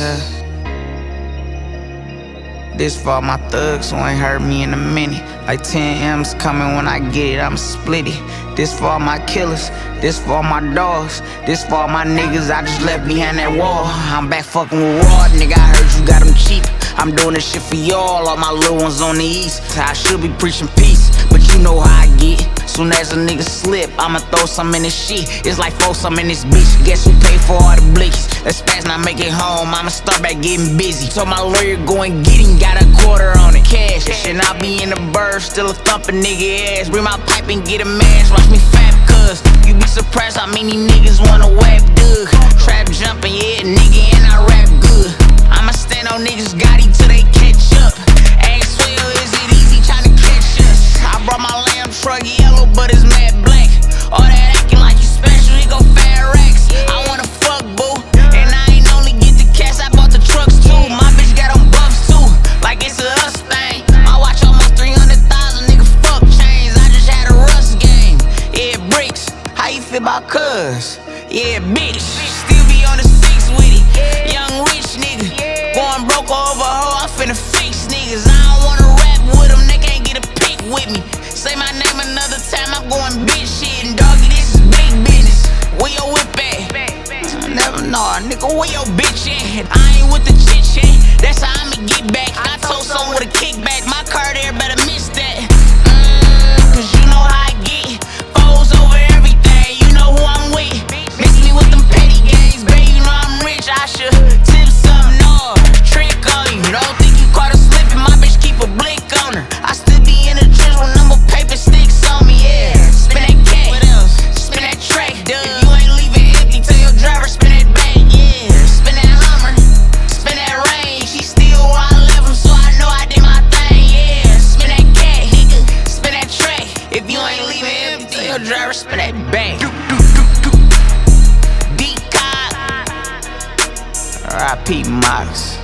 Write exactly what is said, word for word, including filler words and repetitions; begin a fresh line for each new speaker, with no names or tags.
Yeah. This for all my thugs who ain't heard me in a minute. Like ten M's coming when I get it, I'm split it. This for all my killers, this for all my dogs, this for all my niggas I just left behind that wall. I'm back fucking with Raw, nigga, I heard you got them cheap. I'm doing this shit for y'all, all my little ones on the east. I should be preaching peace, but you know how I get. Soon as a nigga slip, I'ma throw some in this shit. It's like throw some in this bitch. Guess who pay for all the blicks? Let's fast not make it home, I'ma start back getting busy. Told my lawyer go and get him, got a quarter on it, cash. Shit, I be in the bird, still a thumping nigga ass. Bring my pipe and get a mask, watch me fap cuz. You be surprised how many niggas wanna whack Doug. Trap jumping, yeah, nigga, and I rap good. I'ma stand on niggas Gotti till they catch up. Ask Will, is it easy tryna catch us? I brought my lamb truck yellow, but it's mad black. All that acting like you special, it go fat racks. I wanna fuck, boo, and I ain't only get the cash, I bought the trucks too. My bitch got them buffs too, like it's a us thing. My watch almost three hundred thousand, nigga, fuck chains. I just had a rust game. Yeah, bricks, how you feel about cuz? Yeah, bitch, still be on the six with it. Young rich nigga, going broke over hoe, I'm finna fix niggas. I don't wanna rap with them, they can't get a pic with me. Say my name another time, I'm going bitch shit. And doggy, this is big business. Where your whip at? I never know, nigga, where your bitch at? I ain't with the chit chat, that's how I'ma get back. I told someone with a kickback, my car there better miss that. Mm, Cause you know how I get, foes over everything, you know who I'm with. Mix me with them petty games, babe, you know I'm rich. I should tip something off, trick on you. Don't think you caught her slipping, my bitch keep a blick on her. I still be in the trench with number paper sticks on me, yeah. Spin that cat, what else? Spin that track, duh. If you ain't leaving empty, tell your driver spin that back, yeah. Spin that Hummer, spin that range. She still where I left him, so I know I did my thing, yeah. Spin that cat, nigga, spin that track. If you ain't leaving empty, tell your driver spin that back. Deep cop, R I P Mox.